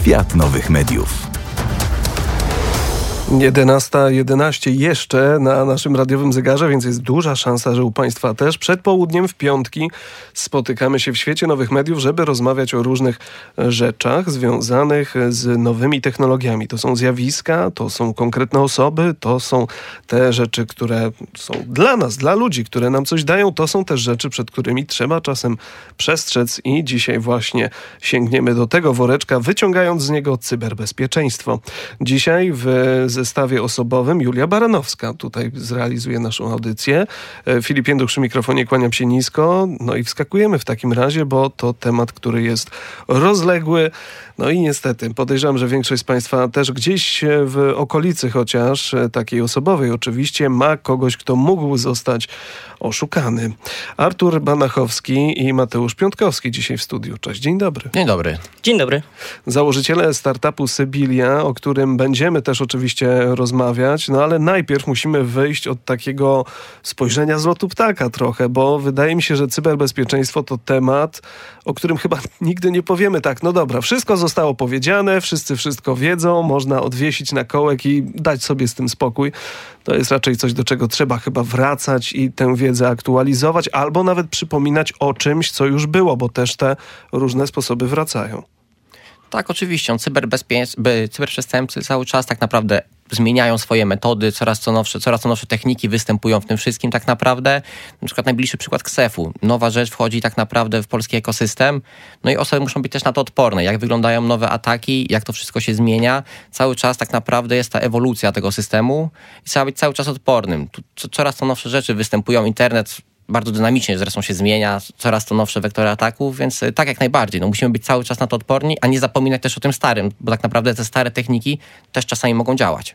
Świat nowych mediów. 11:11 jeszcze na naszym radiowym zegarze, więc jest duża szansa, że u Państwa też. Przed południem w piątki spotykamy się w świecie nowych mediów, żeby rozmawiać o różnych rzeczach związanych z nowymi technologiami. To są zjawiska, to są konkretne osoby, to są te rzeczy, które są dla nas, dla ludzi, które nam coś dają. To są też rzeczy, przed którymi trzeba czasem przestrzec i dzisiaj właśnie sięgniemy do tego woreczka, wyciągając z niego cyberbezpieczeństwo. Dzisiaj w zestawie osobowym Julia Baranowska tutaj zrealizuje naszą audycję. Filip Jęduch przy mikrofonie, kłaniam się nisko. No i wskakujemy w takim razie, bo to temat, który jest rozległy. No i niestety podejrzewam, że większość z Państwa też gdzieś w okolicy chociaż takiej osobowej oczywiście ma kogoś, kto mógł zostać oszukany. Artur Banachowski i Mateusz Piątkowski dzisiaj w studiu. Cześć, dzień dobry. Dzień dobry. Dzień dobry. Założyciele startupu Sybilia, o którym będziemy też oczywiście rozmawiać, no ale najpierw musimy wyjść od takiego spojrzenia z lotu ptaka trochę, bo wydaje mi się, że cyberbezpieczeństwo to temat, o którym chyba nigdy nie powiemy tak, no dobra, wszystko zostało powiedziane, wszyscy wszystko wiedzą, można odwiesić na kołek i dać sobie z tym spokój. To jest raczej coś, do czego trzeba chyba wracać i tę wiedzę aktualizować, albo nawet przypominać o czymś, co już było, bo też te różne sposoby wracają. Tak, oczywiście. Cyberprzestępcy cały czas tak naprawdę zmieniają swoje metody, coraz to nowsze techniki występują w tym wszystkim tak naprawdę. Na przykład najbliższy przykład KSEF-u. Nowa rzecz wchodzi tak naprawdę w polski ekosystem. No i osoby muszą być też na to odporne. Jak wyglądają nowe ataki, jak to wszystko się zmienia. Cały czas tak naprawdę jest ta ewolucja tego systemu i trzeba być cały czas odpornym. Coraz to nowsze rzeczy występują. Internet bardzo dynamicznie zresztą się zmienia, coraz to nowsze wektory ataków, więc tak jak najbardziej. No musimy być cały czas na to odporni, a nie zapominać też o tym starym, bo tak naprawdę te stare techniki też czasami mogą działać.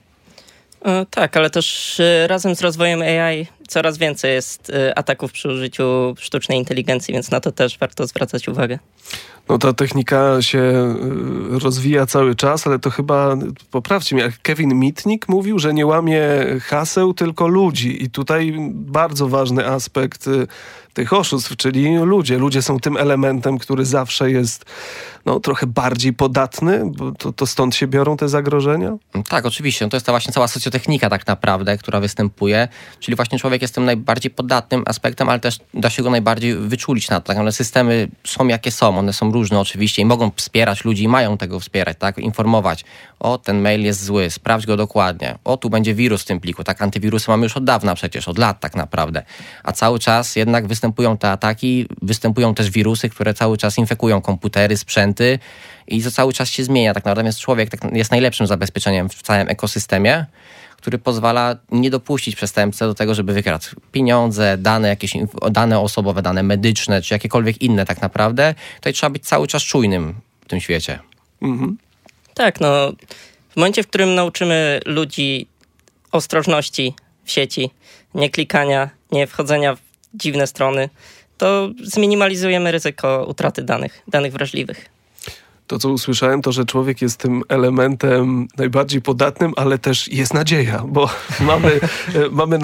Tak, ale też razem z rozwojem AI coraz więcej jest ataków przy użyciu sztucznej inteligencji, więc na to też warto zwracać uwagę. No ta technika się rozwija cały czas, ale to chyba, poprawcie mnie, jak Kevin Mitnick mówił, że nie łamie haseł, tylko ludzi. I tutaj bardzo ważny aspekt tych oszustw, czyli ludzie. Ludzie są tym elementem, który zawsze jest trochę bardziej podatny, bo to stąd się biorą te zagrożenia? Tak, oczywiście. To jest ta właśnie cała socjotechnika tak naprawdę, która występuje. Czyli właśnie człowiek jest tym najbardziej podatnym aspektem, ale też da się go najbardziej wyczulić na to. Tak naprawdę systemy są jakie są. One są różne oczywiście i mogą wspierać ludzi i mają tego wspierać, tak? Informować. O, ten mail jest zły, sprawdź go dokładnie. O, tu będzie wirus w tym pliku. Tak, antywirusy mamy już od dawna przecież, od lat tak naprawdę. A cały czas jednak występują te ataki, występują też wirusy, które cały czas infekują komputery, sprzęty i to cały czas się zmienia. Tak naprawdę człowiek jest najlepszym zabezpieczeniem w całym ekosystemie, który pozwala nie dopuścić przestępcy do tego, żeby wykradł pieniądze, jakieś dane osobowe, dane medyczne, czy jakiekolwiek inne tak naprawdę. Tutaj trzeba być cały czas czujnym w tym świecie. Mhm. Tak, w momencie, w którym nauczymy ludzi ostrożności w sieci, nie klikania, nie wchodzenia w dziwne strony, to zminimalizujemy ryzyko utraty danych wrażliwych. To, co usłyszałem, to, że człowiek jest tym elementem najbardziej podatnym, ale też jest nadzieja, bo mamy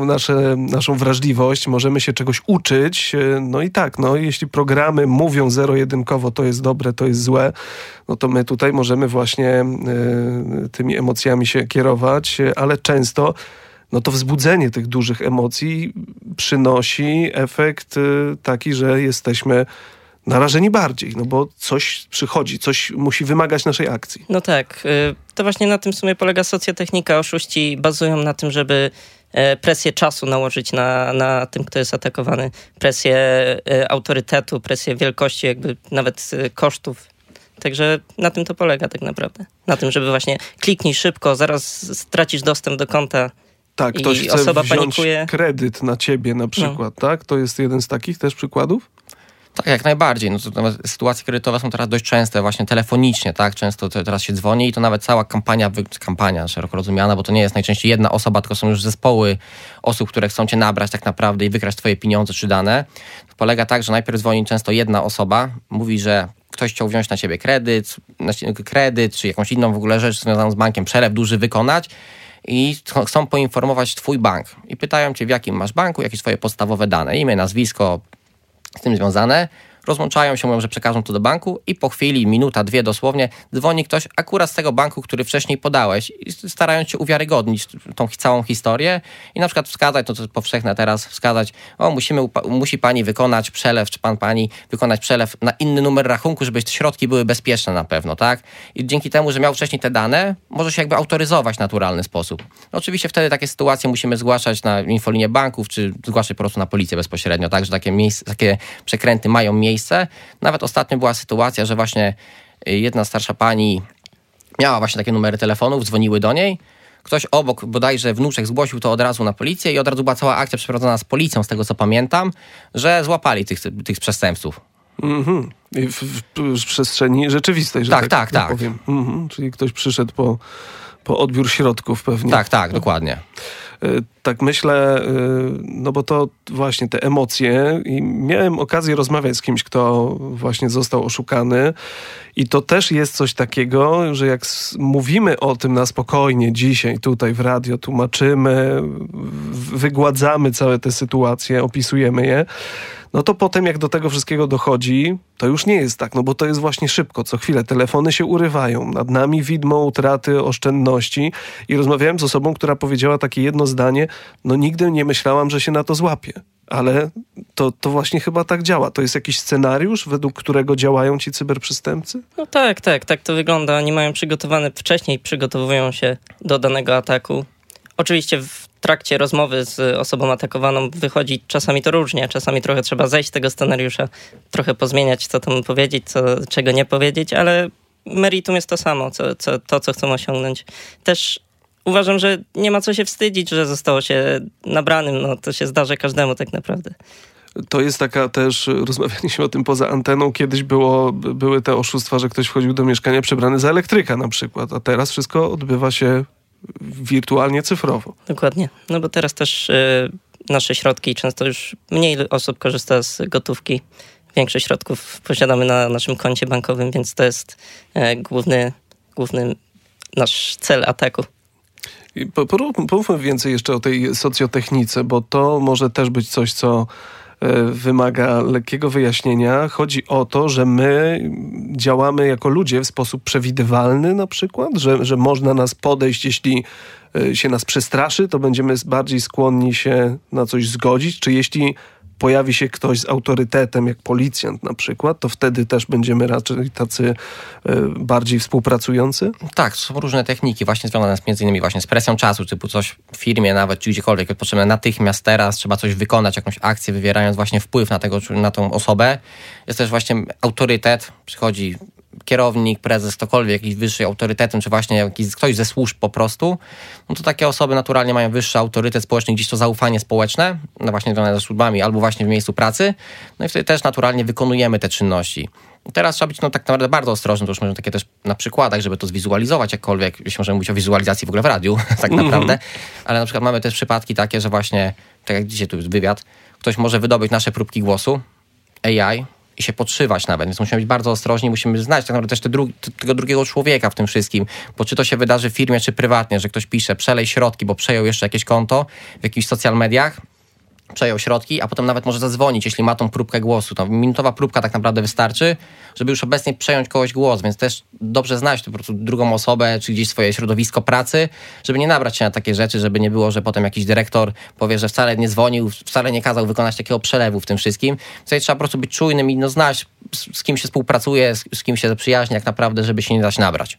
naszą wrażliwość, możemy się czegoś uczyć. No i tak, jeśli programy mówią zero-jedynkowo, to jest dobre, to jest złe, no to my tutaj możemy właśnie tymi emocjami się kierować, ale często to wzbudzenie tych dużych emocji przynosi efekt taki, że jesteśmy narażeni bardziej, bo coś przychodzi, coś musi wymagać naszej akcji. No tak, to właśnie na tym w sumie polega socjotechnika. Oszuści bazują na tym, żeby presję czasu nałożyć na tym, kto jest atakowany, presję autorytetu, presję wielkości, jakby nawet kosztów. Także na tym to polega tak naprawdę. Na tym, żeby właśnie kliknij szybko, zaraz stracisz dostęp do konta. Tak, ktoś i chce osoba wziąć panikuje. Kredyt na ciebie na przykład, tak? To jest jeden z takich też przykładów? Tak, jak najbardziej. Sytuacje kredytowe są teraz dość częste, właśnie telefonicznie, tak? Często teraz się dzwoni i to nawet cała kampania szeroko rozumiana, bo to nie jest najczęściej jedna osoba, tylko są już zespoły osób, które chcą cię nabrać tak naprawdę i wykraść twoje pieniądze czy dane. To polega tak, że najpierw dzwoni często jedna osoba, mówi, że ktoś chciał wziąć na ciebie kredyt, czy jakąś inną w ogóle rzecz związaną z bankiem, przelew duży wykonać i chcą poinformować twój bank. I pytają cię, w jakim masz banku, jakie swoje podstawowe dane, imię, nazwisko, z tym związane. rozłączają się, mówią, że przekażą to do banku i po chwili, minuta, 2 dosłownie, dzwoni ktoś akurat z tego banku, który wcześniej podałeś i starając się uwiarygodnić tą całą historię i na przykład wskazać, to co jest powszechne teraz, wskazać, musi pani wykonać przelew, czy pani wykonać przelew na inny numer rachunku, żeby środki były bezpieczne na pewno, tak? I dzięki temu, że miał wcześniej te dane, może się jakby autoryzować w naturalny sposób. No oczywiście wtedy takie sytuacje musimy zgłaszać na infolinię banków, czy zgłaszać po prostu na policję bezpośrednio, tak? Że takie przekręty mają miejsce. Nawet ostatnio była sytuacja, że właśnie jedna starsza pani miała właśnie takie numery telefonów, dzwoniły do niej, ktoś obok, bodajże wnuczek, zgłosił to od razu na policję i od razu była cała akcja przeprowadzona z policją, z tego co pamiętam, że złapali tych przestępców. Mhm. I w przestrzeni rzeczywistej, że tak powiem. Mhm. Czyli ktoś przyszedł po odbiór środków pewnie. Tak, dokładnie. Tak myślę, no bo to właśnie te emocje i miałem okazję rozmawiać z kimś, kto właśnie został oszukany i to też jest coś takiego, że jak mówimy o tym na spokojnie dzisiaj tutaj w radio, tłumaczymy, wygładzamy całe te sytuacje, opisujemy je, no to potem jak do tego wszystkiego dochodzi, to już nie jest tak, no bo to jest właśnie szybko, co chwilę telefony się urywają, nad nami widmo utraty oszczędności i rozmawiałem z osobą, która powiedziała takie jedno zdanie, no nigdy nie myślałam, że się na to złapię. Ale to właśnie chyba tak działa. To jest jakiś scenariusz, według którego działają ci cyberprzestępcy? No tak to wygląda. Oni mają wcześniej przygotowują się do danego ataku. Oczywiście w trakcie rozmowy z osobą atakowaną wychodzi czasami to różnie, czasami trochę trzeba zejść z tego scenariusza, trochę pozmieniać, co tam powiedzieć, czego nie powiedzieć, ale meritum jest to samo, co chcą osiągnąć. Też uważam, że nie ma co się wstydzić, że zostało się nabranym, no to się zdarzy każdemu tak naprawdę. To jest taka też, rozmawialiśmy o tym poza anteną, kiedyś były te oszustwa, że ktoś wchodził do mieszkania przebrany za elektryka na przykład, a teraz wszystko odbywa się wirtualnie, cyfrowo. Dokładnie, no bo teraz też nasze środki, często już mniej osób korzysta z gotówki, większość środków posiadamy na naszym koncie bankowym, więc to jest główny nasz cel ataku. Pomówmy więcej jeszcze o tej socjotechnice, bo to może też być coś, co wymaga lekkiego wyjaśnienia. Chodzi o to, że my działamy jako ludzie w sposób przewidywalny na przykład, że można nas podejść, jeśli się nas przestraszy, to będziemy bardziej skłonni się na coś zgodzić, czy jeśli pojawi się ktoś z autorytetem, jak policjant na przykład, to wtedy też będziemy raczej tacy bardziej współpracujący? Tak, są różne techniki, właśnie związane między innymi właśnie z presją czasu, typu coś w firmie nawet, czy gdziekolwiek, potrzebne natychmiast teraz, trzeba coś wykonać, jakąś akcję, wywierając właśnie wpływ na tą osobę. Jest też właśnie autorytet, przychodzi kierownik, prezes, ktokolwiek, jakiś wyższy autorytetem, czy właśnie ktoś ze służb po prostu, no to takie osoby naturalnie mają wyższy autorytet społeczny, gdzieś to zaufanie społeczne, no właśnie związane ze służbami, albo właśnie w miejscu pracy, no i wtedy też naturalnie wykonujemy te czynności. Teraz trzeba być tak naprawdę bardzo ostrożnym, to już możemy takie też na przykładach, żeby to zwizualizować jakkolwiek, jeśli możemy mówić o wizualizacji w ogóle w radiu, tak naprawdę, ale na przykład mamy też przypadki takie, że właśnie, tak jak dzisiaj tu jest wywiad, ktoś może wydobyć nasze próbki głosu, AI, i się podszywać nawet, więc musimy być bardzo ostrożni, musimy znać tak naprawdę też tego drugiego człowieka w tym wszystkim, bo czy to się wydarzy w firmie, czy prywatnie, że ktoś pisze, przelej środki, bo przejął jeszcze jakieś konto w jakichś social mediach, przejął środki, a potem nawet może zadzwonić, jeśli ma tą próbkę głosu. To minutowa próbka tak naprawdę wystarczy, żeby już obecnie przejąć kogoś głos, więc też dobrze znać po prostu drugą osobę, czy gdzieś swoje środowisko pracy, żeby nie nabrać się na takie rzeczy, żeby nie było, że potem jakiś dyrektor powie, że wcale nie dzwonił, wcale nie kazał wykonać takiego przelewu w tym wszystkim. Tutaj trzeba po prostu być czujnym i znać, z kim się współpracuje, z kim się zaprzyjaźni, jak naprawdę, żeby się nie dać nabrać.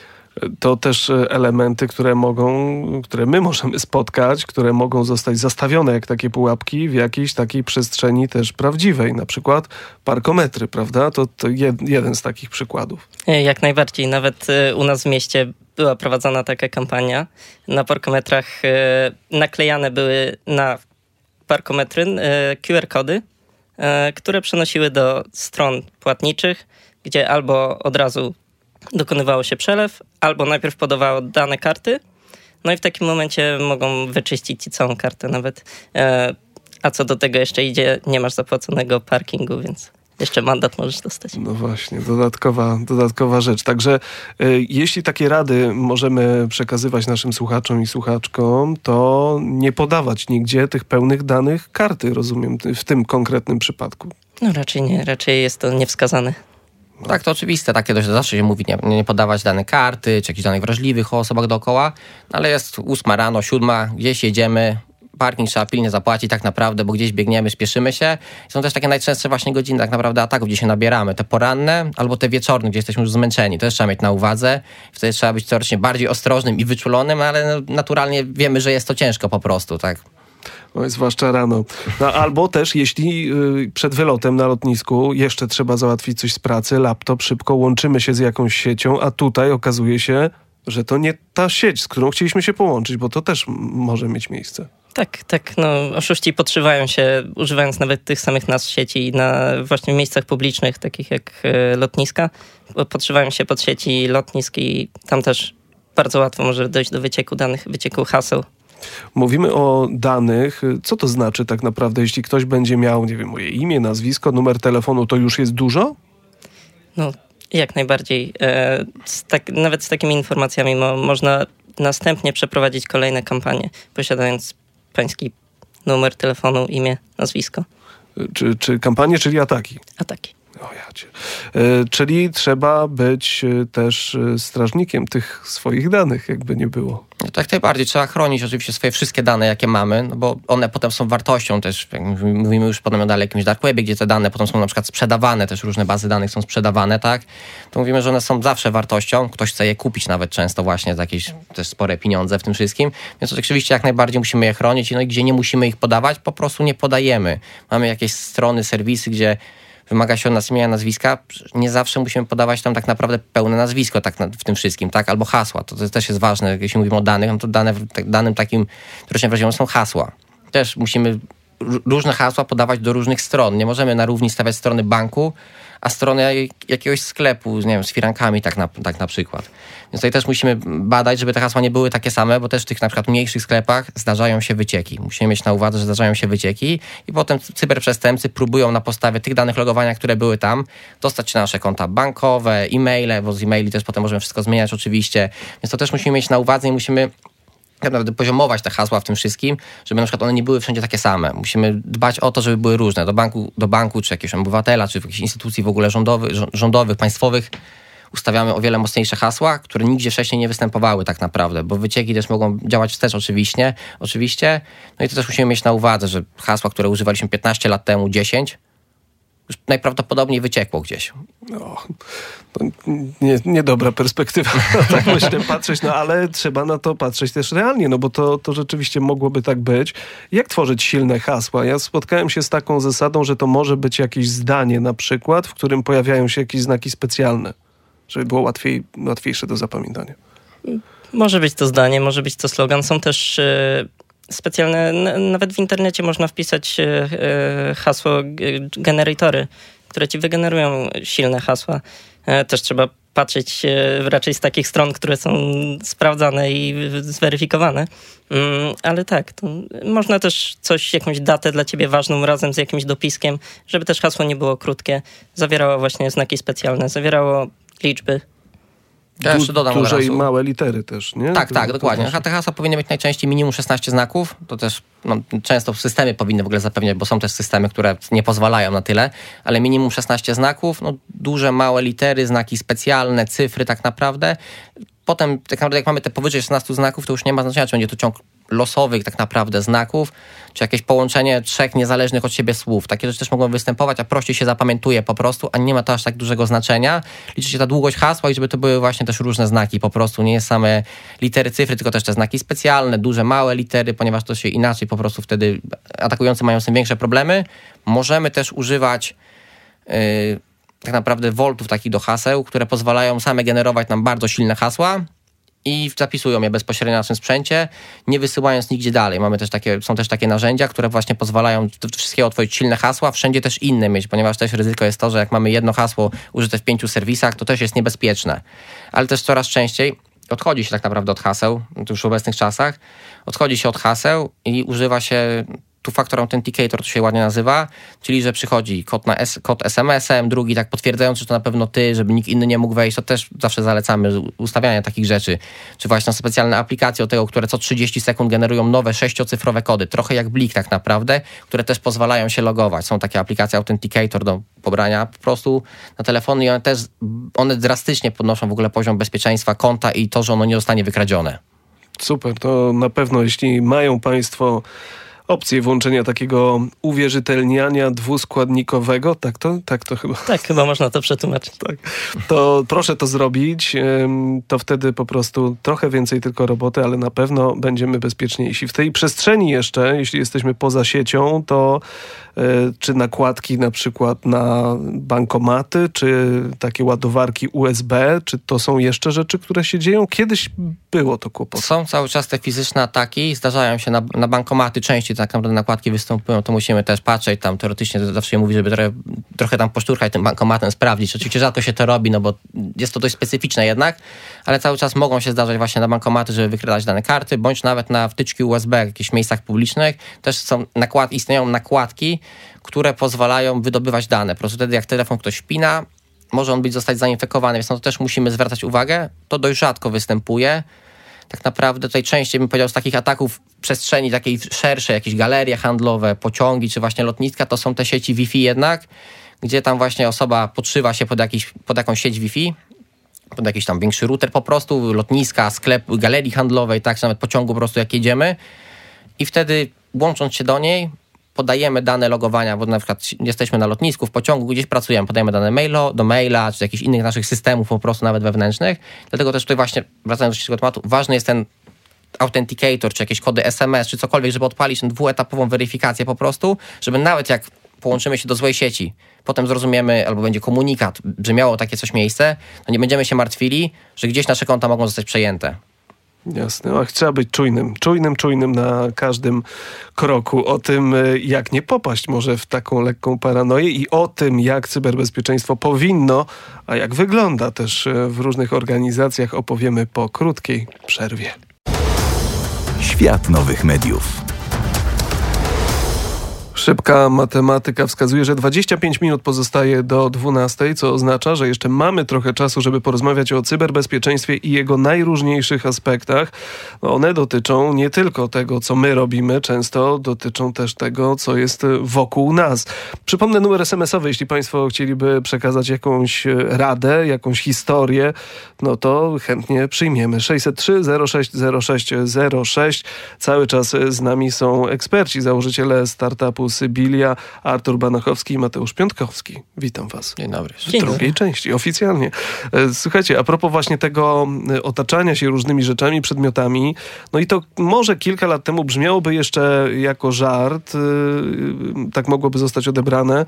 To też elementy, które my możemy spotkać, które mogą zostać zastawione jak takie pułapki w jakiejś takiej przestrzeni też prawdziwej. Na przykład parkometry, prawda? To jeden z takich przykładów. Jak najbardziej. Nawet u nas w mieście była prowadzona taka kampania. Na parkometrach naklejane były na parkometry QR-kody, które przenosiły do stron płatniczych, gdzie albo od razu dokonywało się przelew, albo najpierw podawało dane karty, no i w takim momencie mogą wyczyścić ci całą kartę nawet. A co do tego jeszcze idzie, nie masz zapłaconego parkingu, więc jeszcze mandat możesz dostać. No właśnie, dodatkowa rzecz. Także jeśli takie rady możemy przekazywać naszym słuchaczom i słuchaczkom, to nie podawać nigdzie tych pełnych danych karty, rozumiem, w tym konkretnym przypadku. No raczej nie, raczej jest to niewskazane. Tak, to oczywiste, takie dość zawsze się mówi, nie podawać danych karty, czy jakichś danych wrażliwych o osobach dookoła, ale jest 8 rano, 7, gdzieś jedziemy, parking trzeba pilnie zapłacić tak naprawdę, bo gdzieś biegniemy, spieszymy się. Są też takie najczęstsze właśnie godziny tak naprawdę ataków, gdzie się nabieramy. Te poranne albo te wieczorne, gdzie jesteśmy już zmęczeni. To też trzeba mieć na uwadze. Wtedy trzeba być teoretycznie bardziej ostrożnym i wyczulonym, ale naturalnie wiemy, że jest to ciężko po prostu, tak. Oj, zwłaszcza rano. No, albo też jeśli przed wylotem na lotnisku jeszcze trzeba załatwić coś z pracy, laptop, szybko łączymy się z jakąś siecią, a tutaj okazuje się, że to nie ta sieć, z którą chcieliśmy się połączyć, bo to też może mieć miejsce. Tak, no oszuści podszywają się, używając nawet tych samych nazw sieci na właśnie miejscach publicznych, takich jak lotniska. Podszywają się pod sieci lotnisk i tam też bardzo łatwo może dojść do wycieku danych, wycieku haseł. Mówimy o danych. Co to znaczy tak naprawdę, jeśli ktoś będzie miał, nie wiem, moje imię, nazwisko, numer telefonu, to już jest dużo? No, jak najbardziej. Nawet z takimi informacjami można następnie przeprowadzić kolejne kampanie, posiadając pański numer telefonu, imię, nazwisko. Czy kampanie, czyli ataki? Ataki. O jacie. Czyli trzeba być też strażnikiem tych swoich danych, jakby nie było. Tak najbardziej. Trzeba chronić oczywiście swoje wszystkie dane, jakie mamy, no bo one potem są wartością też. Jak mówimy już potem o jakimś dark webie, gdzie te dane potem są na przykład sprzedawane, też różne bazy danych są sprzedawane, tak? To mówimy, że one są zawsze wartością. Ktoś chce je kupić nawet często właśnie za jakieś też spore pieniądze w tym wszystkim. Więc oczywiście jak najbardziej musimy je chronić. No i gdzie nie musimy ich podawać, po prostu nie podajemy. Mamy jakieś strony, serwisy, gdzie wymaga się od nas imienia, nazwiska, nie zawsze musimy podawać tam tak naprawdę pełne nazwisko w tym wszystkim, tak? Albo hasła. To też jest ważne, jeśli mówimy o danych, no to danym takim, które się wrażliwym są hasła. Też musimy różne hasła podawać do różnych stron. Nie możemy na równi stawiać strony banku, a strony jakiegoś sklepu, nie wiem, z firankami tak na przykład. Więc tutaj też musimy badać, żeby te hasła nie były takie same, bo też w tych na przykład mniejszych sklepach zdarzają się wycieki. Musimy mieć na uwadze, że zdarzają się wycieki i potem cyberprzestępcy próbują na podstawie tych danych logowania, które były tam, dostać się na nasze konta bankowe, e-maile, bo z e-maili też potem możemy wszystko zmieniać oczywiście. Więc to też musimy mieć na uwadze i musimy tak naprawdę poziomować te hasła w tym wszystkim, żeby na przykład one nie były wszędzie takie same. Musimy dbać o to, żeby były różne. Do banku czy jakiegoś obywatela, czy w jakichś instytucji w ogóle rządowych, państwowych ustawiamy o wiele mocniejsze hasła, które nigdzie wcześniej nie występowały tak naprawdę, bo wycieki też mogą działać wstecz oczywiście. No i to też musimy mieć na uwadze, że hasła, które używaliśmy 15 lat temu, 10, już najprawdopodobniej wyciekło gdzieś. No, to niedobra perspektywa, tak myślę, patrzeć, no ale trzeba na to patrzeć też realnie, no bo to rzeczywiście mogłoby tak być. Jak tworzyć silne hasła? Ja spotkałem się z taką zasadą, że to może być jakieś zdanie na przykład, w którym pojawiają się jakieś znaki specjalne, żeby było łatwiejsze do zapamiętania. Może być to zdanie, może być to slogan. Są też specjalne, nawet w internecie można wpisać hasło generatory, które ci wygenerują silne hasła. Też trzeba patrzeć raczej z takich stron, które są sprawdzane i zweryfikowane. Ale tak, to można też jakąś datę dla ciebie ważną razem z jakimś dopiskiem, żeby też hasło nie było krótkie. Zawierało właśnie znaki specjalne, zawierało liczby. Ja jeszcze dodam duże i małe litery też, nie? Tak, dokładnie. Te hasła powinny mieć najczęściej minimum 16 znaków. To też często systemy powinny w ogóle zapewniać, bo są też systemy, które nie pozwalają na tyle, ale minimum 16 znaków, duże, małe litery, znaki specjalne, cyfry tak naprawdę. Potem tak naprawdę jak mamy te powyżej 16 znaków, to już nie ma znaczenia, czy będzie to ciąg losowych tak naprawdę znaków, czy jakieś połączenie 3 niezależnych od siebie słów. Takie rzeczy też mogą występować, a prościej się zapamiętuje po prostu, a nie ma to aż tak dużego znaczenia. Liczy się ta długość hasła i żeby to były właśnie też różne znaki po prostu. Nie jest same litery, cyfry, tylko też te znaki specjalne, duże, małe litery, ponieważ to się inaczej po prostu wtedy atakujący mają z tym większe problemy. Możemy też używać tak naprawdę voltów takich do haseł, które pozwalają same generować nam bardzo silne hasła i zapisują je bezpośrednio na naszym sprzęcie, nie wysyłając nigdzie dalej. Są też takie narzędzia, które właśnie pozwalają wszystkiego otworzyć silne hasła, wszędzie też inne mieć, ponieważ też ryzyko jest to, że jak mamy jedno hasło użyte w 5 serwisach, to też jest niebezpieczne. Ale też coraz częściej odchodzi się tak naprawdę od haseł, już w obecnych czasach, odchodzi się od haseł i używa się two-factor authenticator, to się ładnie nazywa, czyli że przychodzi kod SMS-em, drugi tak potwierdzający, że to na pewno ty, żeby nikt inny nie mógł wejść, to też zawsze zalecamy ustawianie takich rzeczy. Czy właśnie specjalne aplikacje od tego, które co 30 sekund generują nowe 6-cyfrowe kody, trochę jak Blik tak naprawdę, które też pozwalają się logować. Są takie aplikacje Authenticator do pobrania po prostu na telefony i one drastycznie podnoszą w ogóle poziom bezpieczeństwa konta i to, że ono nie zostanie wykradzione. Super, to na pewno jeśli mają Państwo opcję włączenia takiego uwierzytelniania dwuskładnikowego, tak to chyba... Tak, chyba można to przetłumaczyć. Tak. To proszę to zrobić, to wtedy po prostu trochę więcej tylko roboty, ale na pewno będziemy bezpieczniejsi. W tej przestrzeni jeszcze, jeśli jesteśmy poza siecią, to czy nakładki na przykład na bankomaty, czy takie ładowarki USB, czy to są jeszcze rzeczy, które się dzieją? Kiedyś było to kłopot. Są cały czas te fizyczne ataki, zdarzają się na bankomaty, częściej tak naprawdę nakładki występują, to musimy też patrzeć, tam teoretycznie zawsze się mówi, żeby trochę tam poszturchać tym bankomatem, sprawdzić. Oczywiście rzadko się to robi, no bo jest to dość specyficzne jednak, ale cały czas mogą się zdarzać właśnie na bankomaty, żeby wykradać dane karty, bądź nawet na wtyczki USB w jakichś miejscach publicznych. Też istnieją nakładki, które pozwalają wydobywać dane. Po prostu wtedy jak telefon ktoś wpina, może on zostać zainfekowany, więc na to też musimy zwracać uwagę. To dość rzadko występuje. Tak naprawdę tutaj częściej bym powiedział z takich ataków w przestrzeni takiej szerszej, jakieś galerie handlowe, pociągi czy właśnie lotniska, to są te sieci Wi-Fi jednak, gdzie tam właśnie osoba podszywa się pod jakąś sieć Wi-Fi, pod jakiś tam większy router po prostu, lotniska, sklep, galerii handlowej, tak, czy nawet pociągu po prostu jak jedziemy i wtedy łącząc się do niej podajemy dane logowania, bo na przykład jesteśmy na lotnisku, w pociągu, gdzieś pracujemy, podajemy dane do maila, czy jakichś innych naszych systemów po prostu nawet wewnętrznych. Dlatego też tutaj właśnie, wracając do tego tematu, ważny jest ten authenticator, czy jakieś kody SMS, czy cokolwiek, żeby odpalić tę dwuetapową weryfikację po prostu, żeby nawet jak połączymy się do złej sieci, potem zrozumiemy, albo będzie komunikat, że miało takie coś miejsce, to nie będziemy się martwili, że gdzieś nasze konta mogą zostać przejęte. Jasne, trzeba być czujnym na każdym kroku. O tym, jak nie popaść może w taką lekką paranoję i o tym, jak cyberbezpieczeństwo powinno, a jak wygląda też w różnych organizacjach, opowiemy po krótkiej przerwie. Świat nowych mediów. Szybka matematyka wskazuje, że 25 minut pozostaje do 12, co oznacza, że jeszcze mamy trochę czasu, żeby porozmawiać o cyberbezpieczeństwie i jego najróżniejszych aspektach. One dotyczą nie tylko tego, co my robimy, często dotyczą też tego, co jest wokół nas. Przypomnę numer SMS-owy, jeśli Państwo chcieliby przekazać jakąś radę, jakąś historię, no to chętnie przyjmiemy. 603 06 06 06. Cały czas z nami są eksperci, założyciele startupu Sybilia, Artur Banachowski i Mateusz Piątkowski. Witam Was. Dzień dobry. W drugiej części, oficjalnie. Słuchajcie, a propos właśnie tego otaczania się różnymi rzeczami, przedmiotami, no i to może kilka lat temu brzmiałoby jeszcze jako żart, tak mogłoby zostać odebrane,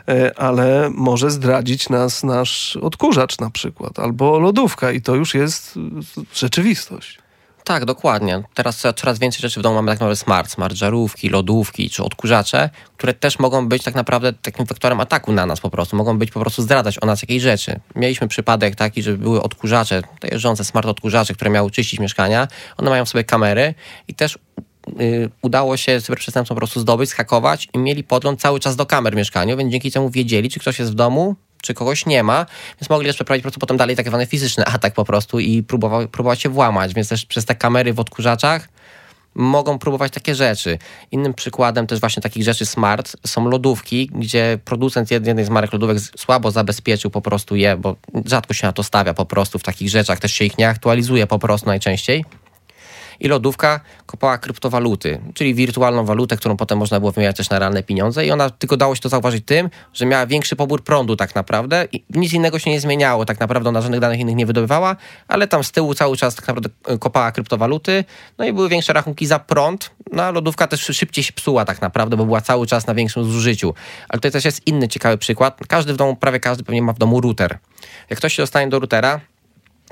ale może zdradzić nas nasz odkurzacz na przykład, albo lodówka i to już jest rzeczywistość. Tak, dokładnie. Teraz coraz więcej rzeczy w domu mamy tak naprawdę smart żarówki, lodówki czy odkurzacze, które też mogą być tak naprawdę takim wektorem ataku na nas po prostu. Mogą być po prostu zdradzać o nas jakiejś rzeczy. Mieliśmy przypadek taki, że były odkurzacze, te jeżdżące smart odkurzacze, które miały czyścić mieszkania. One mają w sobie kamery i też udało się cyberprzestępcom po prostu zdobyć, zhakować i mieli podgląd cały czas do kamer w mieszkaniu, więc dzięki temu wiedzieli, czy ktoś jest w domu, czy kogoś nie ma, więc mogli też przeprowadzić po prostu potem dalej tak zwany fizyczny atak po prostu i próbować się włamać, więc też przez te kamery w odkurzaczach mogą próbować takie rzeczy. Innym przykładem też właśnie takich rzeczy smart są lodówki, gdzie producent jednej z marek lodówek słabo zabezpieczył po prostu je, bo rzadko się na to stawia po prostu w takich rzeczach, też się ich nie aktualizuje po prostu najczęściej. I lodówka kopała kryptowaluty, czyli wirtualną walutę, którą potem można było wymieniać też na realne pieniądze i ona tylko dało się to zauważyć tym, że miała większy pobór prądu tak naprawdę i nic innego się nie zmieniało, tak naprawdę ona żadnych danych innych nie wydobywała, ale tam z tyłu cały czas tak naprawdę kopała kryptowaluty, no i były większe rachunki za prąd, no a lodówka też szybciej się psuła tak naprawdę, bo była cały czas na większym zużyciu. Ale to też jest inny ciekawy przykład, prawie każdy pewnie ma w domu router. Jak ktoś się dostanie do routera,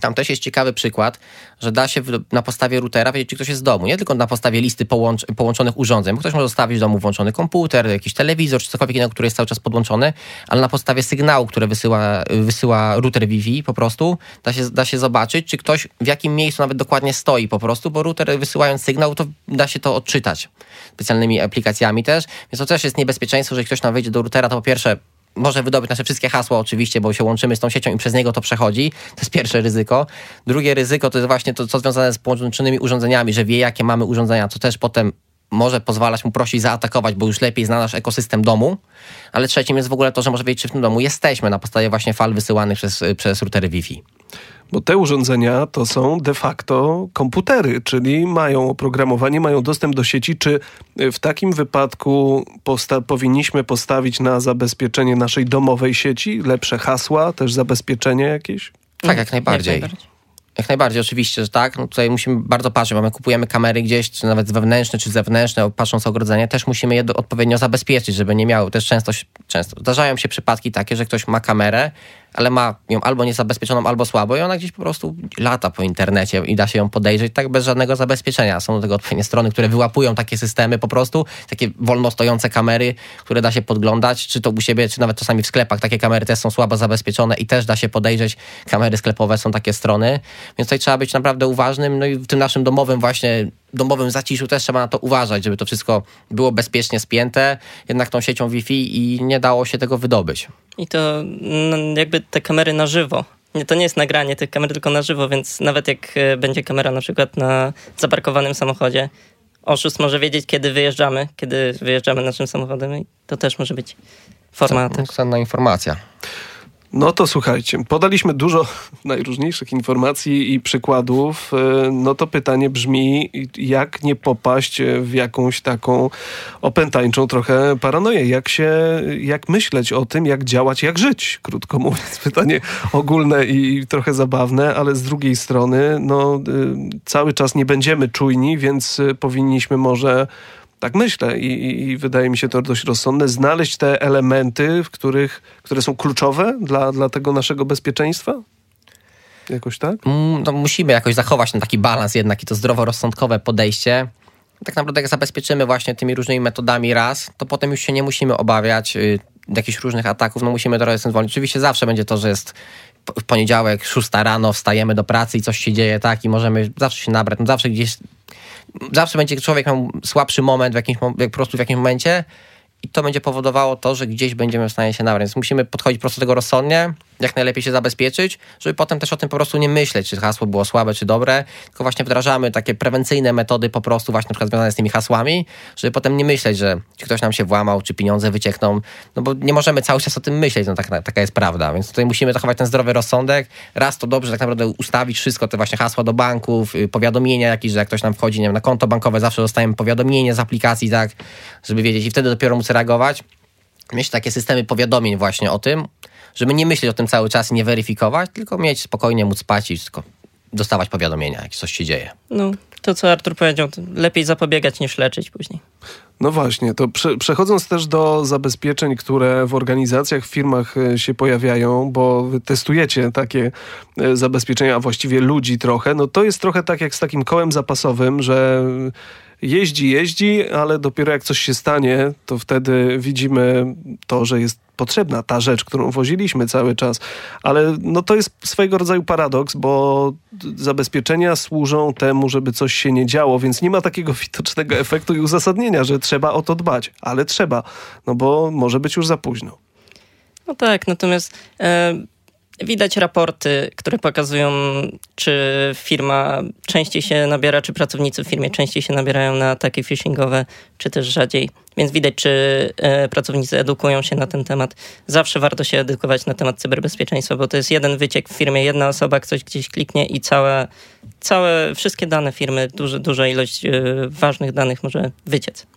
Tam też jest ciekawy przykład, że da się na podstawie routera wiedzieć, czy ktoś jest w domu. Nie tylko na podstawie listy połączonych urządzeń, bo ktoś może zostawić w domu włączony komputer, jakiś telewizor, czy cokolwiek innego, który jest cały czas podłączony, ale na podstawie sygnału, które wysyła router Wi-Fi po prostu, da się zobaczyć, czy ktoś w jakim miejscu nawet dokładnie stoi po prostu, bo router wysyłając sygnał, to da się to odczytać specjalnymi aplikacjami też. Więc to też jest niebezpieczeństwo, że jeżeli ktoś nam wejdzie do routera, to po pierwsze może wydobyć nasze wszystkie hasła oczywiście, bo się łączymy z tą siecią i przez niego to przechodzi. To jest pierwsze ryzyko. Drugie ryzyko to jest właśnie to, co związane z połączonymi urządzeniami, że wie, jakie mamy urządzenia, co też potem może pozwalać mu prościej zaatakować, bo już lepiej zna nasz ekosystem domu. Ale trzecim jest w ogóle to, że może wiedzieć, czy w tym domu jesteśmy na podstawie właśnie fal wysyłanych przez routery Wi-Fi. Bo te urządzenia to są de facto komputery, czyli mają oprogramowanie, mają dostęp do sieci. Czy w takim wypadku powinniśmy postawić na zabezpieczenie naszej domowej sieci? Lepsze hasła, też zabezpieczenie jakieś? Tak, jak najbardziej. Jak najbardziej, oczywiście, że tak. No tutaj musimy bardzo patrzeć, bo my kupujemy kamery gdzieś, czy nawet wewnętrzne, czy zewnętrzne, patrząc na ogrodzenie, też musimy je odpowiednio zabezpieczyć, żeby nie miały. Też często zdarzają się przypadki takie, że ktoś ma kamerę, ale ma ją albo niezabezpieczoną, albo słabo i ona gdzieś po prostu lata po internecie i da się ją podejrzeć tak bez żadnego zabezpieczenia. Są do tego odpowiednie strony, które wyłapują takie systemy po prostu, takie wolno stojące kamery, które da się podglądać, czy to u siebie, czy nawet czasami w sklepach. Takie kamery też są słabo zabezpieczone i też da się podejrzeć. Kamery sklepowe są takie strony, więc tutaj trzeba być naprawdę uważnym. No i w tym naszym domowym zaciszu też trzeba na to uważać, żeby to wszystko było bezpiecznie spięte, jednak tą siecią Wi-Fi i nie dało się tego wydobyć. I to jakby te kamery na żywo. To nie jest nagranie tych kamer, tylko na żywo, więc nawet jak będzie kamera na przykład na zaparkowanym samochodzie, oszust może wiedzieć, kiedy wyjeżdżamy naszym samochodem i to też może być forma. Cenna informacja. No to słuchajcie, podaliśmy dużo najróżniejszych informacji i przykładów. No to pytanie brzmi, jak nie popaść w jakąś taką opętańczą trochę paranoję? Jak myśleć o tym, jak działać, jak żyć? Krótko mówiąc, pytanie ogólne i trochę zabawne, ale z drugiej strony cały czas nie będziemy czujni, więc powinniśmy może... Tak myślę i wydaje mi się to dość rozsądne, znaleźć te elementy, które są kluczowe dla tego naszego bezpieczeństwa? Jakoś tak? No, musimy jakoś zachować ten taki balans jednak i to zdroworozsądkowe podejście. Tak naprawdę jak zabezpieczymy właśnie tymi różnymi metodami to potem już się nie musimy obawiać jakichś różnych ataków, musimy trochę zwolnić. Oczywiście zawsze będzie to, że jest w poniedziałek, 6 rano, wstajemy do pracy i coś się dzieje, tak, i możemy zawsze się nabrać, zawsze będzie człowiek miał słabszy moment po prostu w jakimś momencie i to będzie powodowało to, że gdzieś będziemy w stanie się nabrać. Więc musimy podchodzić po prostu do tego rozsądnie, jak najlepiej się zabezpieczyć, żeby potem też o tym po prostu nie myśleć, czy hasło było słabe, czy dobre, tylko właśnie wdrażamy takie prewencyjne metody po prostu właśnie na przykład związane z tymi hasłami, żeby potem nie myśleć, że ktoś nam się włamał, czy pieniądze wyciekną, no bo nie możemy cały czas o tym myśleć, taka jest prawda, więc tutaj musimy zachować ten zdrowy rozsądek, to dobrze tak naprawdę ustawić wszystko, te właśnie hasła do banków, powiadomienia jakieś, że jak ktoś nam wchodzi, nie wiem, na konto bankowe, zawsze dostajemy powiadomienie z aplikacji, tak, żeby wiedzieć i wtedy dopiero móc reagować. Mieć takie systemy powiadomień właśnie o tym, żeby nie myśleć o tym cały czas i nie weryfikować, tylko mieć spokojnie, móc spać i tylko dostawać powiadomienia, jak coś się dzieje. No, to co Artur powiedział, to lepiej zapobiegać niż leczyć później. No właśnie, to przechodząc też do zabezpieczeń, które w organizacjach, w firmach się pojawiają, bo wy testujecie takie zabezpieczenia, a właściwie ludzi trochę, no to jest trochę tak jak z takim kołem zapasowym, że jeździ, ale dopiero jak coś się stanie, to wtedy widzimy to, że jest potrzebna ta rzecz, którą woziliśmy cały czas. Ale no to jest swojego rodzaju paradoks, bo zabezpieczenia służą temu, żeby coś się nie działo, więc nie ma takiego widocznego efektu i uzasadnienia, że trzeba o to dbać. Ale trzeba, no bo może być już za późno. No tak, natomiast widać raporty, które pokazują, czy firma częściej się nabiera, czy pracownicy w firmie częściej się nabierają na ataki phishingowe, czy też rzadziej. Więc widać, czy pracownicy edukują się na ten temat. Zawsze warto się edukować na temat cyberbezpieczeństwa, bo to jest jeden wyciek w firmie, jedna osoba coś gdzieś kliknie i wszystkie dane firmy, duża ilość ważnych danych może wyciec.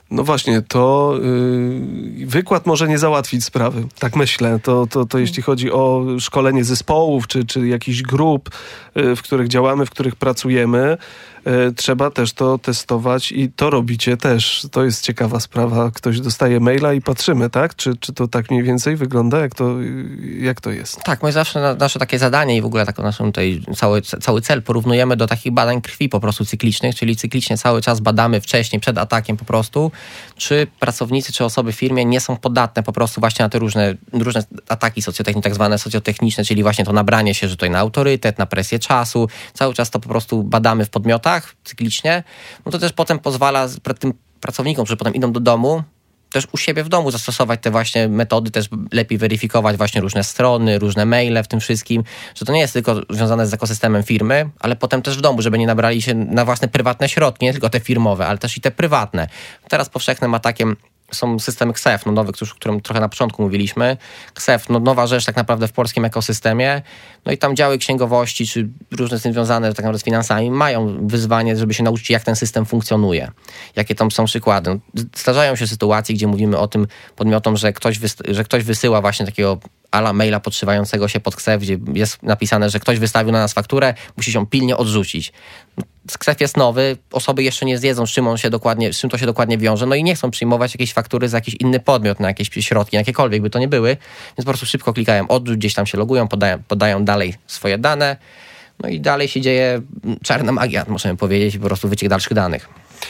No właśnie, to wykład może nie załatwić sprawy, tak myślę. To jeśli chodzi o szkolenie zespołów, czy jakichś grup, w których działamy, w których pracujemy, trzeba też to testować i to robicie też. To jest ciekawa sprawa. Ktoś dostaje maila i patrzymy, tak? Czy to tak mniej więcej wygląda? Jak to jest? Tak, my zawsze nasze takie zadanie i w ogóle taką naszą tutaj cały cel porównujemy do takich badań krwi po prostu cyklicznych, czyli cyklicznie cały czas badamy wcześniej, przed atakiem po prostu, czy pracownicy, czy osoby w firmie nie są podatne po prostu właśnie na te różne ataki socjotechniczne, tak zwane socjotechniczne, czyli właśnie to nabranie się, że tutaj na autorytet, na presję czasu. Cały czas to po prostu badamy w podmiotach cyklicznie. No to też potem pozwala tym pracownikom, że potem idą do domu, też u siebie w domu zastosować te właśnie metody, też lepiej weryfikować właśnie różne strony, różne maile w tym wszystkim, że to nie jest tylko związane z ekosystemem firmy, ale potem też w domu, żeby nie nabrali się na własne prywatne środki, nie tylko te firmowe, ale też i te prywatne. Teraz powszechnym atakiem są systemy KSEF, nowy, o którym trochę na początku mówiliśmy. KSEF, nowa rzecz tak naprawdę w polskim ekosystemie. No i tam działy księgowości, czy różne z tym związane tak naprawdę z finansami, mają wyzwanie, żeby się nauczyć, jak ten system funkcjonuje. Jakie tam są przykłady. Zdarzają się sytuacje, gdzie mówimy o tym podmiotom, że ktoś wysyła właśnie takiego ala maila podszywającego się pod KSEF, gdzie jest napisane, że ktoś wystawił na nas fakturę, musi się pilnie odrzucić. KSEF jest nowy, osoby jeszcze nie zwiedzą, z czym to się dokładnie wiąże, no i nie chcą przyjmować jakiejś faktury za jakiś inny podmiot, na jakieś środki, jakiekolwiek by to nie były, więc po prostu szybko klikają odrzuć, gdzieś tam się logują, podają dalej swoje dane, no i dalej się dzieje czarna magia, możemy powiedzieć, po prostu wyciek dalszych danych.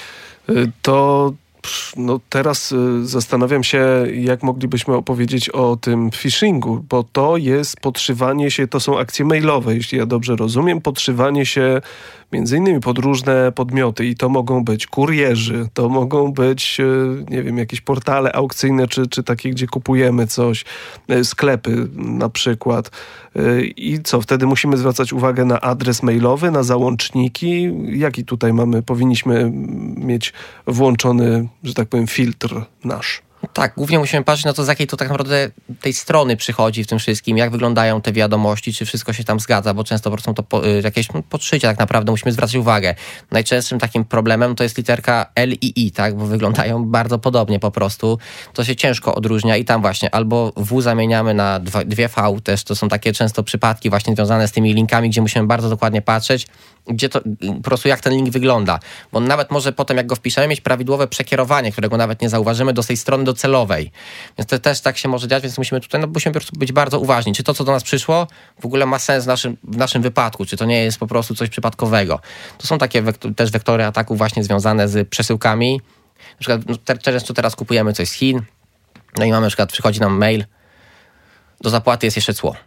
Teraz zastanawiam się, jak moglibyśmy opowiedzieć o tym phishingu, bo to jest podszywanie się, to są akcje mailowe, jeśli ja dobrze rozumiem, podszywanie się między innymi pod różne podmioty i to mogą być kurierzy, to mogą być, nie wiem, jakieś portale aukcyjne, czy takie, gdzie kupujemy coś, sklepy na przykład. I co, wtedy musimy zwracać uwagę na adres mailowy, na załączniki? Jaki tutaj powinniśmy mieć włączony, że tak powiem, filtr nasz? Tak, głównie musimy patrzeć na to, z jakiej to tak naprawdę tej strony przychodzi w tym wszystkim, jak wyglądają te wiadomości, czy wszystko się tam zgadza, bo często po prostu to jakieś podszycia tak naprawdę musimy zwracać uwagę. Najczęstszym takim problemem to jest literka L i I, tak, bo wyglądają bardzo podobnie po prostu. To się ciężko odróżnia i tam właśnie albo W zamieniamy na dwie V, też to są takie często przypadki właśnie związane z tymi linkami, gdzie musimy bardzo dokładnie patrzeć, gdzie to po prostu jak ten link wygląda, bo on nawet może potem jak go wpiszemy mieć prawidłowe przekierowanie, którego nawet nie zauważymy do tej strony docelowej. Więc to też tak się może dziać, więc musimy tutaj musimy po prostu być bardzo uważni, czy to, co do nas przyszło, w ogóle ma sens w naszym wypadku, czy to nie jest po prostu coś przypadkowego. To są takie też wektory ataku właśnie związane z przesyłkami. Na przykład często teraz kupujemy coś z Chin, no i mamy na przykład, przychodzi nam mail, do zapłaty jest jeszcze cło.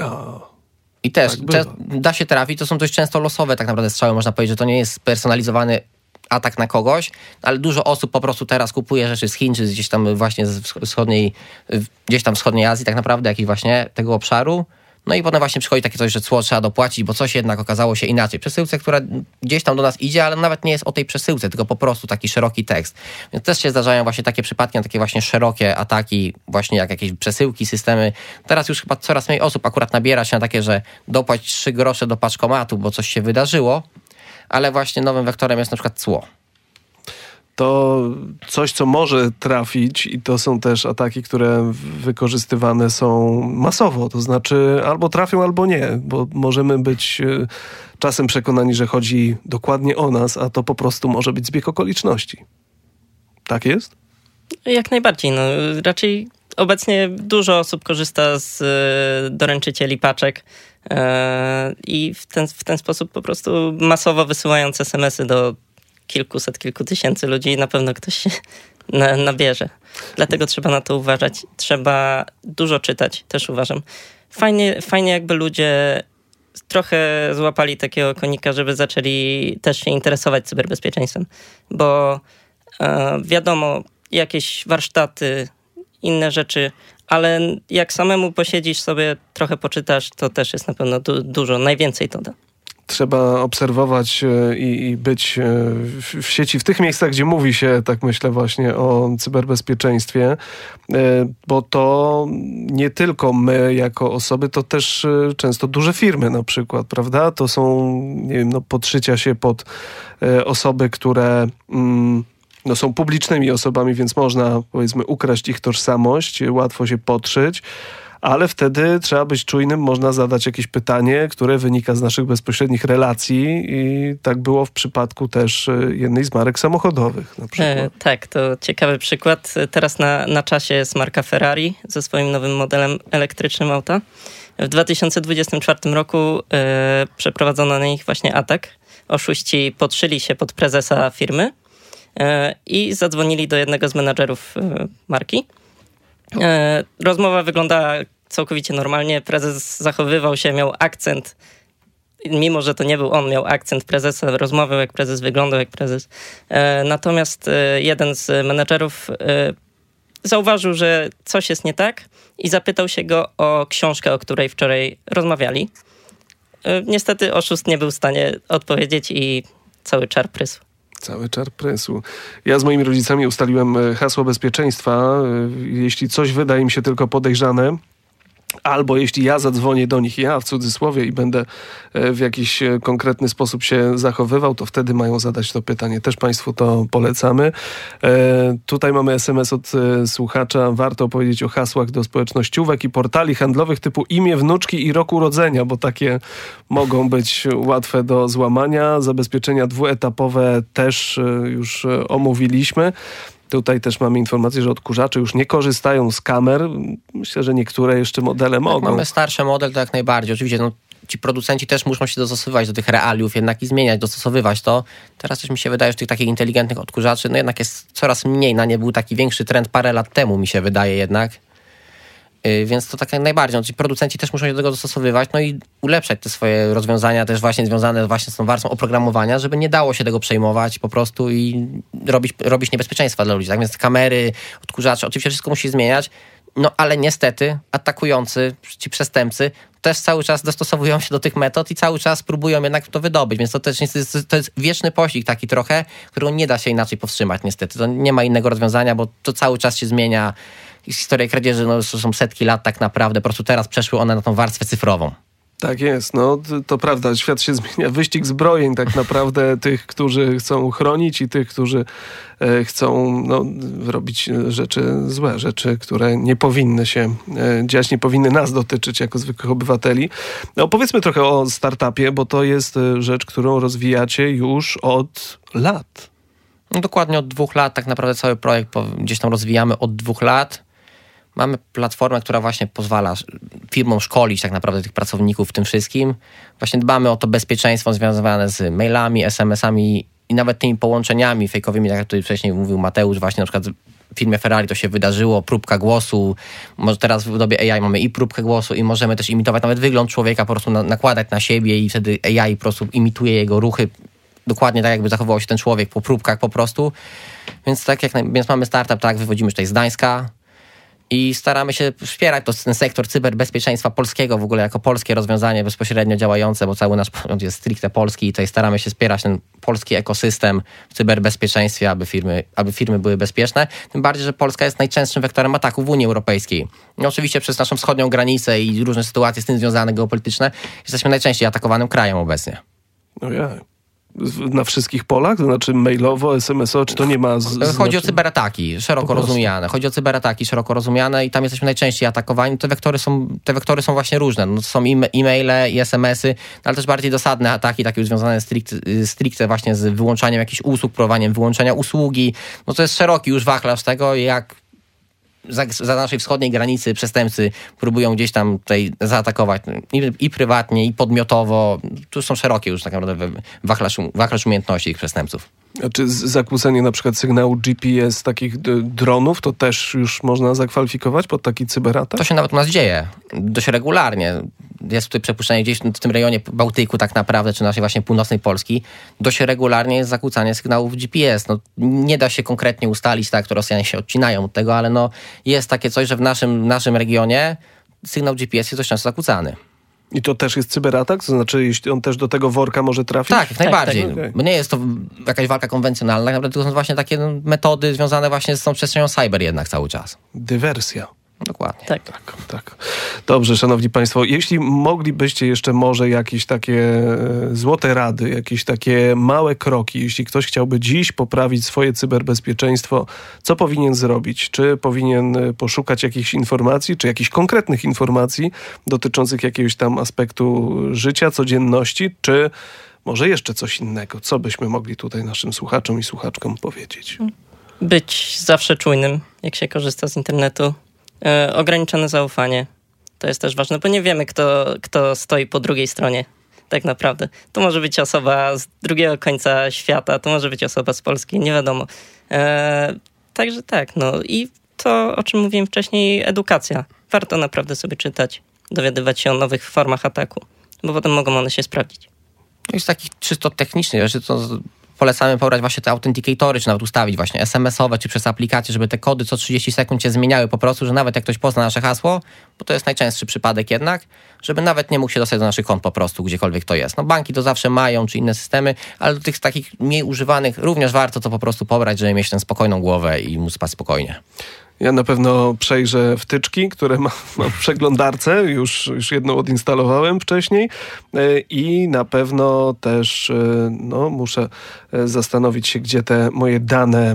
I też tak da się trafić, to są dość często losowe tak naprawdę strzały, można powiedzieć, że to nie jest spersonalizowany atak na kogoś, ale dużo osób po prostu teraz kupuje rzeczy z Chin, czy gdzieś tam właśnie z wschodniej Azji tak naprawdę, jakiś właśnie tego obszaru. No i potem właśnie przychodzi takie coś, że cło trzeba dopłacić, bo coś jednak okazało się inaczej. Przesyłce, która gdzieś tam do nas idzie, ale nawet nie jest o tej przesyłce, tylko po prostu taki szeroki tekst. Więc też się zdarzają właśnie takie przypadki, takie właśnie szerokie ataki, właśnie jak jakieś przesyłki, systemy. Teraz już chyba coraz mniej osób akurat nabiera się na takie, że dopłać 3 grosze do paczkomatu, bo coś się wydarzyło, ale właśnie nowym wektorem jest na przykład cło. To coś, co może trafić i to są też ataki, które wykorzystywane są masowo, to znaczy albo trafią, albo nie, bo możemy być czasem przekonani, że chodzi dokładnie o nas, a to po prostu może być zbieg okoliczności. Tak jest? Jak najbardziej. No, raczej obecnie dużo osób korzysta z doręczycieli paczek i w ten sposób po prostu masowo wysyłając SMS-y do kilkuset, kilku tysięcy ludzi, na pewno ktoś się nabierze. Dlatego trzeba na to uważać. Trzeba dużo czytać, też uważam. Fajnie jakby ludzie trochę złapali takiego konika, żeby zaczęli też się interesować cyberbezpieczeństwem. Bo wiadomo, jakieś warsztaty, inne rzeczy, ale jak samemu posiedzisz sobie, trochę poczytasz, to też jest na pewno dużo, najwięcej to da. Trzeba obserwować i być w sieci, w tych miejscach, gdzie mówi się, tak myślę, właśnie o cyberbezpieczeństwie, bo to nie tylko my jako osoby, to też często duże firmy na przykład, prawda? To są, nie wiem, podszycia się pod osoby, które są publicznymi osobami, więc można, powiedzmy, ukraść ich tożsamość, łatwo się podszyć, ale wtedy trzeba być czujnym, można zadać jakieś pytanie, które wynika z naszych bezpośrednich relacji i tak było w przypadku też jednej z marek samochodowych na przykład. Tak, to ciekawy przykład. Teraz na czasie jest marka Ferrari ze swoim nowym modelem elektrycznym auta. W 2024 roku przeprowadzono na nich właśnie atak. Oszuści podszyli się pod prezesa firmy i zadzwonili do jednego z menadżerów marki. Rozmowa wyglądała całkowicie normalnie. Prezes zachowywał się, miał akcent, mimo że to nie był on, miał akcent prezesa, rozmawiał jak prezes, wyglądał jak prezes. Natomiast jeden z menedżerów zauważył, że coś jest nie tak i zapytał się go o książkę, o której wczoraj rozmawiali. Niestety oszust nie był w stanie odpowiedzieć i cały czar prysł. Cały czar prysł. Ja z moimi rodzicami ustaliłem hasło bezpieczeństwa. Jeśli coś wydaje mi się tylko podejrzane, albo jeśli ja zadzwonię do nich, ja w cudzysłowie, i będę w jakiś konkretny sposób się zachowywał, to wtedy mają zadać to pytanie. Też Państwu to polecamy. Tutaj mamy SMS od słuchacza. Warto opowiedzieć o hasłach do społecznościówek i portali handlowych typu imię wnuczki i rok urodzenia, bo takie mogą być łatwe do złamania. Zabezpieczenia dwuetapowe też już omówiliśmy. Tutaj też mamy informację, że odkurzacze już nie korzystają z kamer. Myślę, że niektóre jeszcze modele mogą. Jak mamy starszy model, to jak najbardziej. Oczywiście ci producenci też muszą się dostosowywać do tych realiów, jednak i zmieniać, dostosowywać to. Teraz też mi się wydaje, że tych takich inteligentnych odkurzaczy jednak jest coraz mniej. Na nie był taki większy trend parę lat temu, mi się wydaje jednak. Więc to tak jak najbardziej. Ci producenci też muszą się do tego dostosowywać, i ulepszać te swoje rozwiązania też właśnie związane właśnie z tą warstwą oprogramowania, żeby nie dało się tego przejmować po prostu i robić niebezpieczeństwa dla ludzi. Tak więc kamery, odkurzacze, oczywiście wszystko musi zmieniać, ale niestety atakujący, ci przestępcy też cały czas dostosowują się do tych metod i cały czas próbują jednak to wydobyć, więc to też to jest wieczny pościg taki trochę, którego nie da się inaczej powstrzymać niestety. To nie ma innego rozwiązania, bo to cały czas się zmienia. Historie kradzieży to są setki lat tak naprawdę, po prostu teraz przeszły one na tą warstwę cyfrową. Tak jest, to prawda, świat się zmienia. Wyścig zbrojeń tak naprawdę tych, którzy chcą chronić i tych, którzy chcą robić złe rzeczy, które nie powinny się dziać, nie powinny nas dotyczyć jako zwykłych obywateli. Opowiedzmy trochę o startupie, bo to jest rzecz, którą rozwijacie już od lat. Dokładnie od 2 lat, tak naprawdę cały projekt gdzieś tam rozwijamy od 2 lat. Mamy platformę, która właśnie pozwala firmom szkolić tak naprawdę tych pracowników w tym wszystkim. Właśnie dbamy o to bezpieczeństwo związane z mailami, SMS-ami i nawet tymi połączeniami fejkowymi, tak jak tutaj wcześniej mówił Mateusz, właśnie na przykład w firmie Ferrari to się wydarzyło, próbka głosu. Może teraz w dobie AI mamy i próbkę głosu i możemy też imitować nawet wygląd człowieka, po prostu nakładać na siebie i wtedy AI po prostu imituje jego ruchy dokładnie tak, jakby zachowywał się ten człowiek po próbkach po prostu. Więc więc mamy startup, tak, wywodzimy tutaj z Gdańska i staramy się wspierać ten sektor cyberbezpieczeństwa polskiego w ogóle jako polskie rozwiązanie bezpośrednio działające, bo cały nasz podmiot jest stricte polski i tutaj staramy się wspierać ten polski ekosystem w cyberbezpieczeństwie, aby firmy były bezpieczne. Tym bardziej, że Polska jest najczęstszym wektorem ataków w Unii Europejskiej. I oczywiście przez naszą wschodnią granicę i różne sytuacje z tym związane geopolityczne jesteśmy najczęściej atakowanym krajem obecnie. Na wszystkich polach? To znaczy mailowo, SMS-owo, czy to nie ma... Chodzi o cyberataki szeroko rozumiane. Chodzi o cyberataki szeroko rozumiane i tam jesteśmy najczęściej atakowani. Te wektory są właśnie różne. Są e-maile i SMS-y, ale też bardziej dosadne ataki, takie już związane stricte właśnie z wyłączaniem jakichś usług, prowadzeniem wyłączenia usługi. To jest szeroki już wachlarz tego, jak za naszej wschodniej granicy przestępcy próbują gdzieś tam tutaj zaatakować i prywatnie, i podmiotowo. Tu są szerokie już tak naprawdę wachlarz umiejętności ich przestępców. A czy zakłócenie na przykład sygnału GPS takich dronów, to też już można zakwalifikować pod taki cyberatak? To się nawet u nas dzieje dość regularnie. Jest tutaj przepuszczenie gdzieś w tym rejonie Bałtyku tak naprawdę, czy naszej właśnie północnej Polski. Dość regularnie jest zakłócanie sygnałów GPS. Nie da się konkretnie ustalić, tak, to Rosjanie się odcinają od tego, ale jest takie coś, że w naszym regionie sygnał GPS jest dość często zakłócany. I to też jest cyberatak? To znaczy, jeśli on też do tego worka może trafić? Tak, jak najbardziej. Tak, okay. Bo nie jest to jakaś walka konwencjonalna, naprawdę to są właśnie takie metody związane właśnie z tą przestrzenią cyber jednak cały czas. Dywersja. Dokładnie. Tak. Dobrze, szanowni państwo, jeśli moglibyście jeszcze może jakieś takie złote rady, jakieś takie małe kroki, jeśli ktoś chciałby dziś poprawić swoje cyberbezpieczeństwo, co powinien zrobić? Czy powinien poszukać jakichś informacji, czy jakichś konkretnych informacji dotyczących jakiegoś tam aspektu życia, codzienności, czy może jeszcze coś innego? Co byśmy mogli tutaj naszym słuchaczom i słuchaczkom powiedzieć? Być zawsze czujnym, jak się korzysta z internetu. Ograniczone zaufanie. To jest też ważne, bo nie wiemy, kto stoi po drugiej stronie tak naprawdę. To może być osoba z drugiego końca świata, to może być osoba z Polski, nie wiadomo. Także tak, i to, o czym mówiłem wcześniej, edukacja. Warto naprawdę sobie czytać, dowiadywać się o nowych formach ataku, bo potem mogą one się sprawdzić. No i z takich czysto technicznych rzeczy to polecamy pobrać właśnie te authenticatory, czy nawet ustawić właśnie SMS-owe, czy przez aplikację, żeby te kody co 30 sekund się zmieniały po prostu, że nawet jak ktoś pozna nasze hasło, bo to jest najczęstszy przypadek jednak, żeby nawet nie mógł się dostać do naszych kont po prostu, gdziekolwiek to jest. Banki to zawsze mają, czy inne systemy, ale do tych takich mniej używanych również warto to po prostu pobrać, żeby mieć tę spokojną głowę i móc spać spokojnie. Ja na pewno przejrzę wtyczki, które mam w przeglądarce. Już jedną odinstalowałem wcześniej i na pewno też muszę zastanowić się, gdzie te moje dane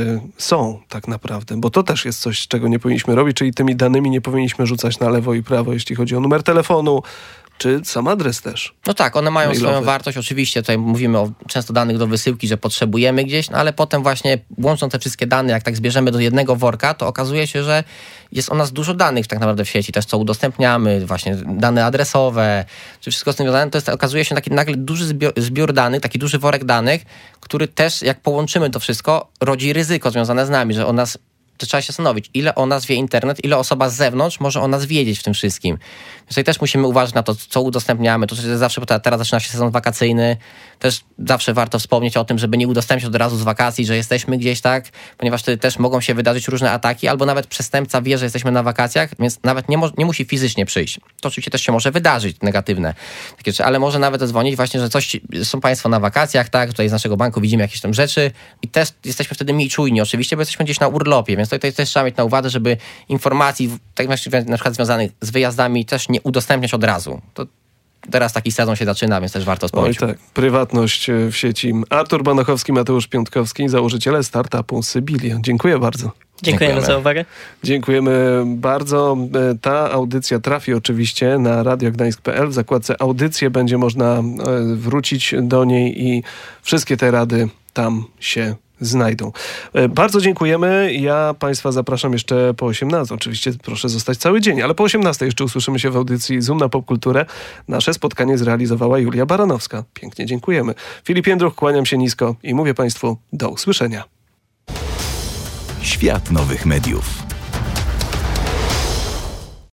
są tak naprawdę, bo to też jest coś, czego nie powinniśmy robić, czyli tymi danymi nie powinniśmy rzucać na lewo i prawo, jeśli chodzi o numer telefonu, czy sam adres też. No tak, one mają mailowy. Swoją wartość. Oczywiście tutaj mówimy o często danych do wysyłki, że potrzebujemy gdzieś, ale potem właśnie łącząc te wszystkie dane, jak tak zbierzemy do jednego worka, to okazuje się, że jest o nas dużo danych tak naprawdę w sieci, też co udostępniamy, właśnie dane adresowe, czy wszystko z tym związane, to jest, okazuje się taki nagle duży zbiór danych, taki duży worek danych, który też, jak połączymy to wszystko, rodzi ryzyko związane z nami, że o nas to trzeba się zastanowić, ile o nas wie internet, ile osoba z zewnątrz może o nas wiedzieć w tym wszystkim. Więc tutaj też musimy uważać na to, co udostępniamy. To jest zawsze, bo teraz zaczyna się sezon wakacyjny, też zawsze warto wspomnieć o tym, żeby nie udostępniać od razu z wakacji, że jesteśmy gdzieś, tak, ponieważ wtedy też mogą się wydarzyć różne ataki, albo nawet przestępca wie, że jesteśmy na wakacjach, więc nawet nie musi fizycznie przyjść. To oczywiście też się może wydarzyć, negatywne takie rzeczy, ale może nawet zadzwonić właśnie, że są państwo na wakacjach, tak, tutaj z naszego banku widzimy jakieś tam rzeczy i też jesteśmy wtedy mniej czujni oczywiście, bo jesteśmy gdzieś na urlopie, więc tutaj też trzeba mieć na uwadze, żeby informacji tak na przykład związanych z wyjazdami też nie udostępniać od razu. To teraz taki sezon się zaczyna, więc też warto wspomnieć. Oj tak, prywatność w sieci. Artur Banachowski, Mateusz Piątkowski, założyciele startupu Sybilia. Dziękuję bardzo. Dziękujemy za uwagę. Dziękujemy bardzo. Ta audycja trafi oczywiście na radiogdańsk.pl. W zakładce audycje będzie można wrócić do niej i wszystkie te rady tam się znajdą. Bardzo dziękujemy. Ja Państwa zapraszam jeszcze po 18. Oczywiście proszę zostać cały dzień, ale po 18 jeszcze usłyszymy się w audycji Zoom na Popkulturę. Nasze spotkanie zrealizowała Julia Baranowska. Pięknie dziękujemy. Filip Jędruch, kłaniam się nisko i mówię Państwu do usłyszenia. Świat nowych mediów.